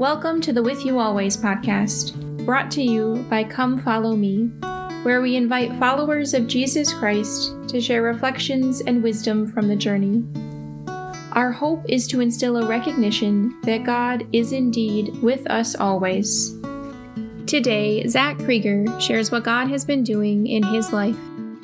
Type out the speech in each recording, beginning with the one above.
Welcome to the With You Always podcast, brought to you by Come Follow Me, where we invite followers of Jesus Christ to share reflections and wisdom from the journey. Our hope is to instill a recognition that God is indeed with us always. Today, Zach Krieger shares what God has been doing in his life.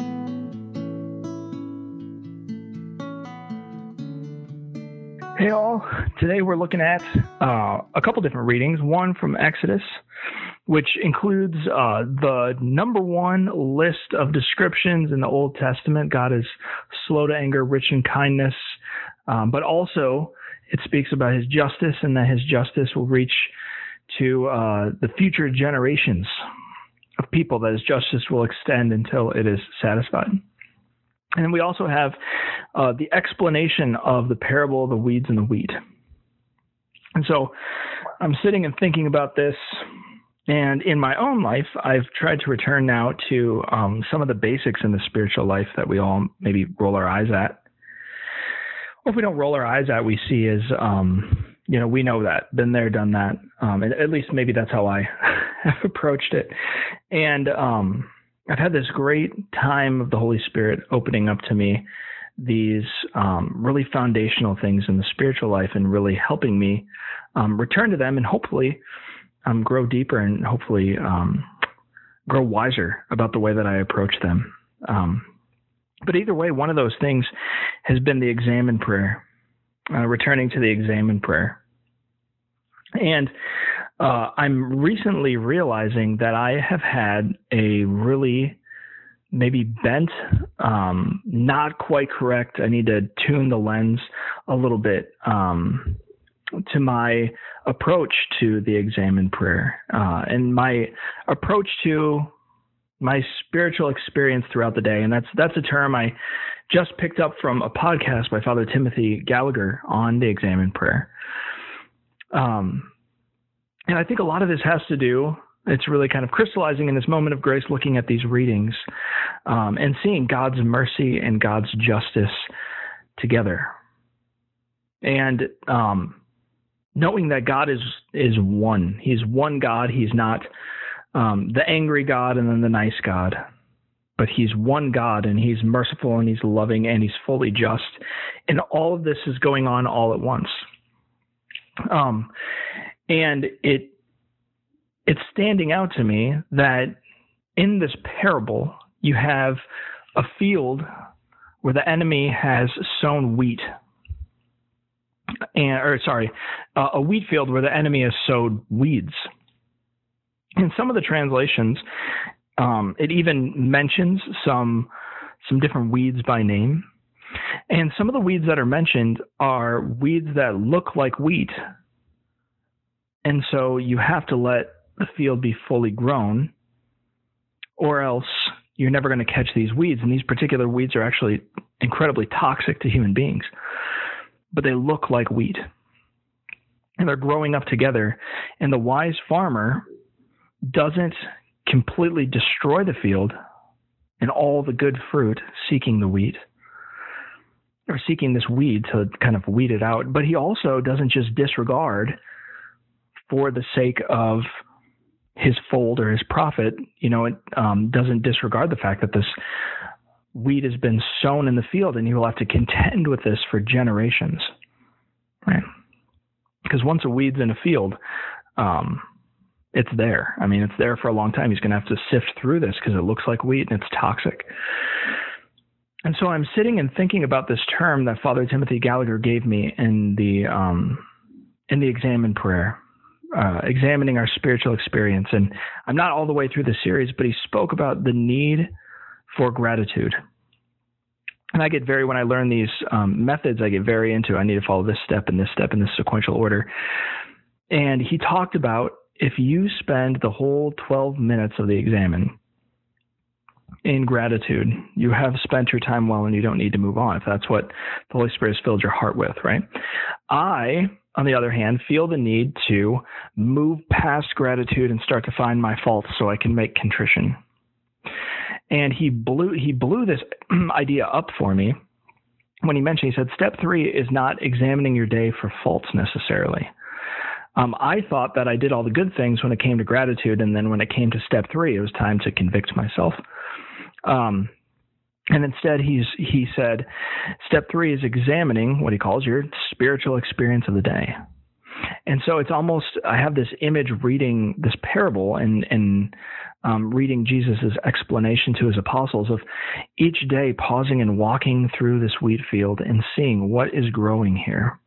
Hey all, today we're looking at a couple different readings. One from Exodus, which includes the number one list of descriptions in the Old Testament. God is slow to anger, rich in kindness, but also it speaks about his justice and that his justice will reach to the future generations of people, that his justice will extend until it is satisfied. And we also have the explanation of the parable of the weeds and the wheat. And so I'm sitting and thinking about this, and in my own life, I've tried to return now to some of the basics in the spiritual life that we all maybe roll our eyes at. Or if we don't roll our eyes at, we see as, we know that, been there, done that. At least maybe that's how I have approached it. And I've had this great time of the Holy Spirit opening up to me these really foundational things in the spiritual life and really helping me return to them and hopefully grow deeper and hopefully grow wiser about the way that I approach them. But either way, one of those things has been the examine prayer, returning to the examine prayer. And I'm recently realizing that I have had a really maybe bent, not quite correct. I need to tune the lens a little bit to my approach to the examine prayer and my approach to my spiritual experience throughout the day. And that's a term I just picked up from a podcast by Father Timothy Gallagher on the examine prayer. And I think a lot of this has to do, it's really kind of crystallizing in this moment of grace, looking at these readings and seeing God's mercy and God's justice together. And knowing that God is one. He's one God. He's not the angry God and then the nice God. But he's one God, and he's merciful, and he's loving, and he's fully just. And all of this is going on all at once. And it's standing out to me that in this parable, you have a field where the enemy has sown wheat. A wheat field where the enemy has sowed weeds. In some of the translations, it even mentions some different weeds by name. And some of the weeds that are mentioned are weeds that look like wheat. And so you have to let the field be fully grown, or else you're never going to catch these weeds. And these particular weeds are actually incredibly toxic to human beings, but they look like wheat. And they're growing up together. And the wise farmer doesn't completely destroy the field and all the good fruit seeking the wheat, or seeking this weed to kind of weed it out. But he also doesn't just disregard for the sake of his fold or his profit. It doesn't disregard the fact that this weed has been sown in the field and he will have to contend with this for generations, right? Because once a weed's in a field, it's there. I mean, it's there for a long time. He's going to have to sift through this because it looks like wheat and it's toxic. And so I'm sitting and thinking about this term that Father Timothy Gallagher gave me in the examine prayer. Examining our spiritual experience. And I'm not all the way through the series, but he spoke about the need for gratitude. And when I learn these methods, I get very into, I need to follow this step and this step in this sequential order. And he talked about if you spend the whole 12 minutes of the examine in gratitude, you have spent your time well and you don't need to move on, if that's what the Holy Spirit has filled your heart with, right? I, on the other hand, feel the need to move past gratitude and start to find my faults so I can make contrition. And he blew this idea up for me when he said, step 3 is not examining your day for faults necessarily. I thought that I did all the good things when it came to gratitude, and then when it came to step 3, it was time to convict myself. And instead, he said, step 3 is examining what he calls your spiritual experience of the day. And so it's almost, I have this image reading this parable and reading Jesus' explanation to his apostles of each day pausing and walking through this wheat field and seeing what is growing here.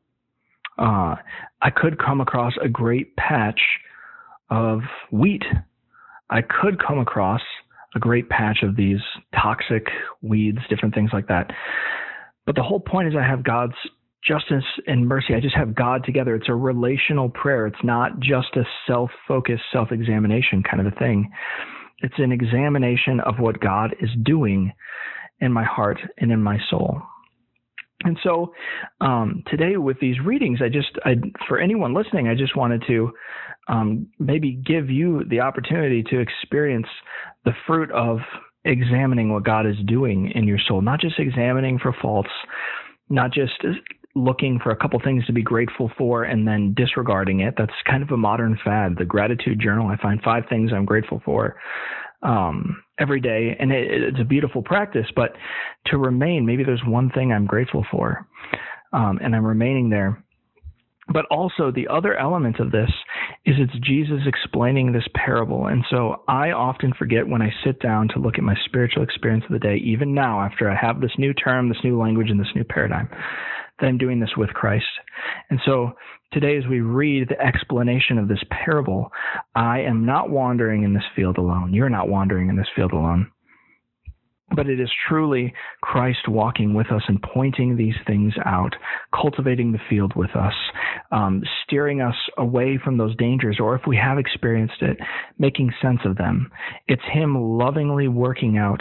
I could come across a great patch of wheat. I could come across a great patch of these toxic weeds, different things like that. But the whole point is I have God's justice and mercy. I just have God together. It's a relational prayer. It's not just a self-focused, self-examination kind of a thing. It's an examination of what God is doing in my heart and in my soul. And so today with these readings, for anyone listening, I just wanted to maybe give you the opportunity to experience the fruit of examining what God is doing in your soul, not just examining for faults, not just looking for a couple things to be grateful for and then disregarding it. That's kind of a modern fad. The gratitude journal, I find 5 things I'm grateful for every day. And it's a beautiful practice, but to remain, maybe there's one thing I'm grateful for, and I'm remaining there. But also the other element of this is it's Jesus explaining this parable. And so I often forget when I sit down to look at my spiritual experience of the day, even now after I have this new term, this new language, and this new paradigm, that I'm doing this with Christ. And so today, as we read the explanation of this parable, I am not wandering in this field alone. You're not wandering in this field alone. But it is truly Christ walking with us and pointing these things out, cultivating the field with us, steering us away from those dangers, or if we have experienced it, making sense of them. It's him lovingly working out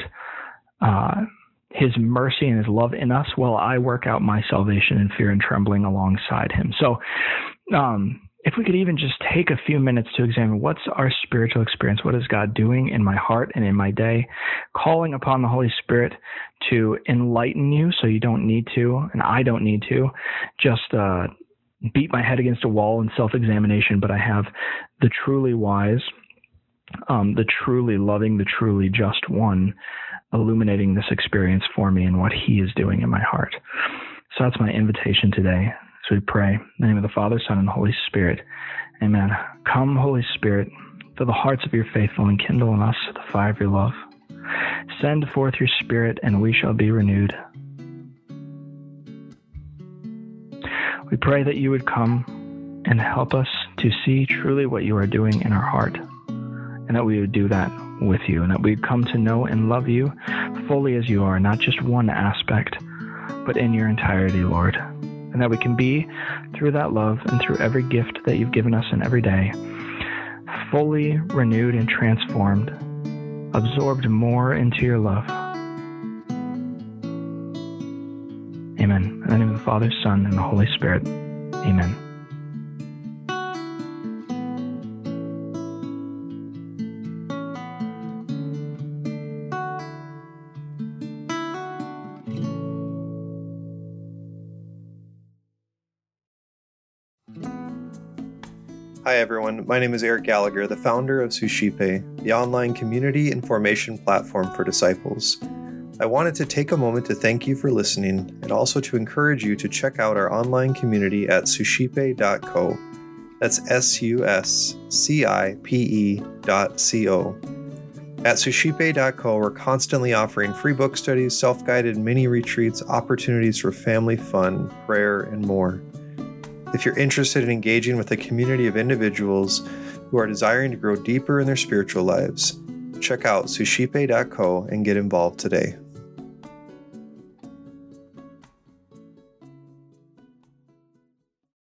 his mercy and his love in us while I work out my salvation in fear and trembling alongside him. So if we could even just take a few minutes to examine what's our spiritual experience, what is God doing in my heart and in my day, calling upon the Holy Spirit to enlighten you so you don't need to, and I don't need to, just beat my head against a wall in self-examination, but I have the truly wise, the truly loving, the truly just one illuminating this experience for me and what he is doing in my heart. So that's my invitation today. So we pray in the name of the Father, Son, and Holy Spirit. Amen. Come, Holy Spirit, to the hearts of your faithful and kindle in us the fire of your love. Send forth your Spirit, and we shall be renewed. We pray that you would come and help us to see truly what you are doing in our heart, and that we would do that with you, and that we'd come to know and love you fully as you are, not just one aspect, but in your entirety, Lord. And that we can be, through that love and through every gift that you've given us in every day, fully renewed and transformed, absorbed more into your love. Amen. In the name of the Father, Son, and the Holy Spirit. Amen. Hi everyone, my name is Eric Gallagher, the founder of Suscipe, the online community and formation platform for disciples. I wanted to take a moment to thank you for listening and also to encourage you to check out our online community at suscipe.co. That's suscipe.co. At suscipe.co, we're constantly offering free book studies, self-guided mini retreats, opportunities for family fun, prayer, and more. If you're interested in engaging with a community of individuals who are desiring to grow deeper in their spiritual lives, check out suscipe.co and get involved today.